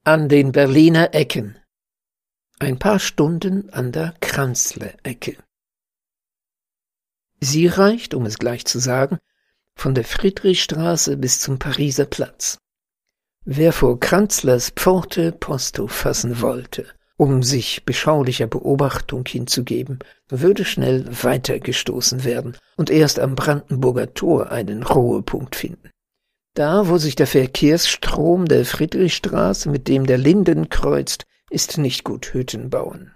An den Berliner Ecken. Ein paar Stunden an der Kranzler-Ecke. Sie reicht, um es gleich zu sagen, von der Friedrichstraße bis zum Pariser Platz. Wer vor Kranzlers Pforte Posto fassen wollte, um sich beschaulicher Beobachtung hinzugeben, würde schnell weitergestoßen werden und erst am Brandenburger Tor einen Ruhepunkt finden. Da, wo sich der Verkehrsstrom der Friedrichstraße mit dem der Linden kreuzt, ist nicht gut Hütten bauen.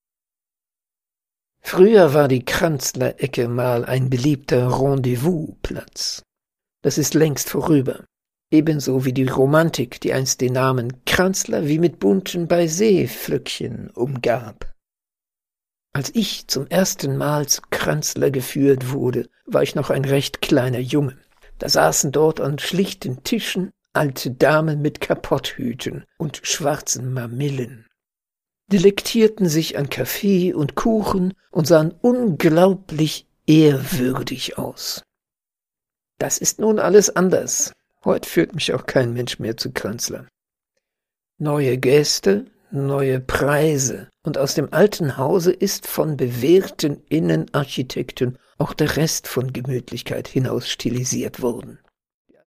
Früher war die Kranzler-Ecke mal ein beliebter Rendezvous-Platz. Das ist längst vorüber. Ebenso wie die Romantik, die einst den Namen Kranzler wie mit bunten Baiser-Flöckchen umgab. Als ich zum ersten Mal zu Kranzler geführt wurde, war ich noch ein recht kleiner Junge. Da saßen dort an schlichten Tischen alte Damen mit Kapotthüten und schwarzen Mamillen, delektierten sich an Kaffee und Kuchen und sahen unglaublich ehrwürdig aus. Das ist nun alles anders. Heute führt mich auch kein Mensch mehr zu Kranzler. Neue Gäste, neue Preise, und aus dem alten Hause ist von bewährten Innenarchitekten auch der Rest von Gemütlichkeit hinaus stilisiert worden.